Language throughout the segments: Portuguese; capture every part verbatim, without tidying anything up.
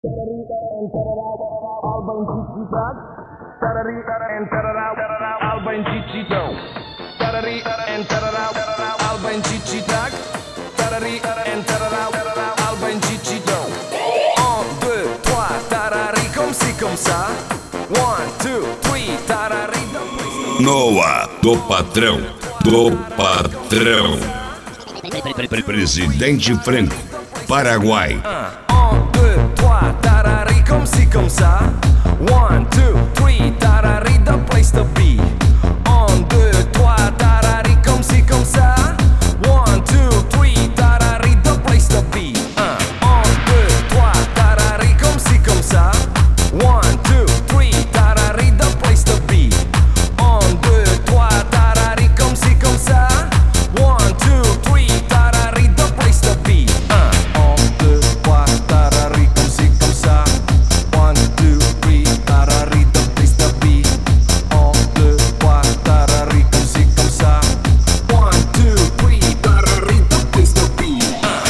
Noah, do patrão, do patrão. Presidente Franco, Paraguai. Un, deux, trois, tarari, comme si, comme ça. One, two, three, tarari, the place to be. Un, deux, trois, tarari, comme si, comme ça. One, two, three, tarari, the place to be. Un, deux, trois, tarari, comme si, comme ça. One, two, three, tarari, the place to be. Un, deux, trois, tarari, comme si, comme ça. One, two, three, tarari, the place to be. Un, deux, trois, tarari, comme si, comme ça. One, two, three, tarari, the place to be. Un, deux, trois, tarari, comme si, comme ça. One, two, three, tarari, the place to be.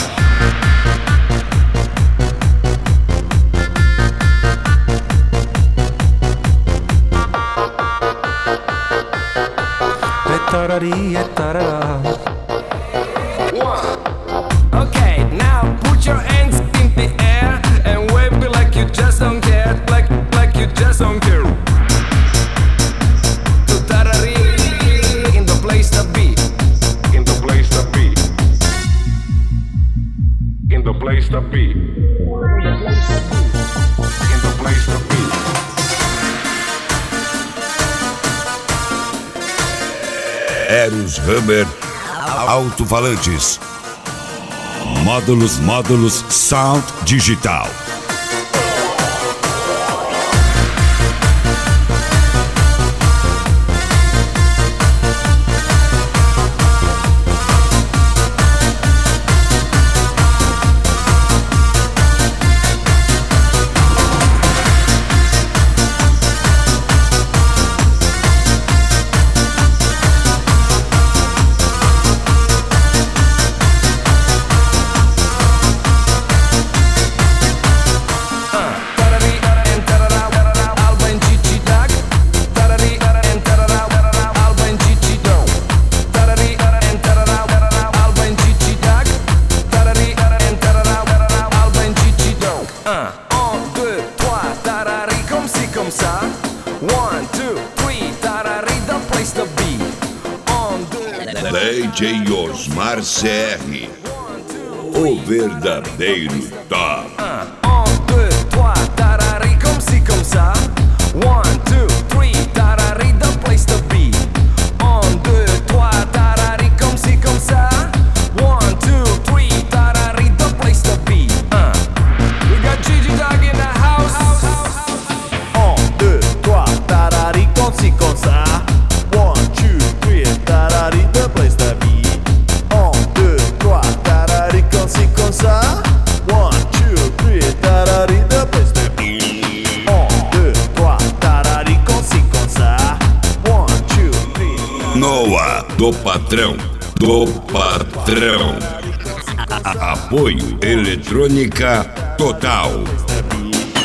Tarari, tarara. Okay, now put your hands in the air and wave me like you just don't care, like like you just don't care. To tarari, in the place to be, in the place to be, in the place to be, in the place to be. Eros Hammer Alto-falantes. Módulos, módulos, sound digital. D J Osmar C R, o verdadeiro top. Un, deux, trois, tarari, comme si, comme ça. One, two, three, tarari, the place to be. Un, deux, trois, tarari, comme si, comme ça. One, two, three, tarari, the place to be. Uh. We got Gigi Dog in the house. Un, deux, trois, tarari, comme si, comme ça. One, two, three, tarari, the place to be. Un, deux, trois, tarari, comme si, comme ça. One, two, three, tarari, the place to be. Un, deux, trois, tarari, comme si, comme ça. One, two, three. Noah, do patrão, do patrão. A- Apoio Eletrônica Total.